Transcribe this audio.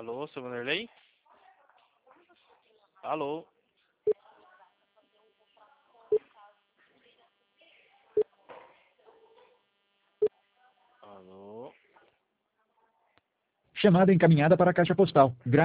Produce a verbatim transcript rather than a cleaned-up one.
Alô, seu Vanderlei? Alô? Alô? Chamada encaminhada para a caixa postal. Gra